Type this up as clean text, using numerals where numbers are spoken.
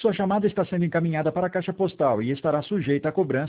Sua chamada está sendo encaminhada para a caixa postal e estará sujeita a cobrança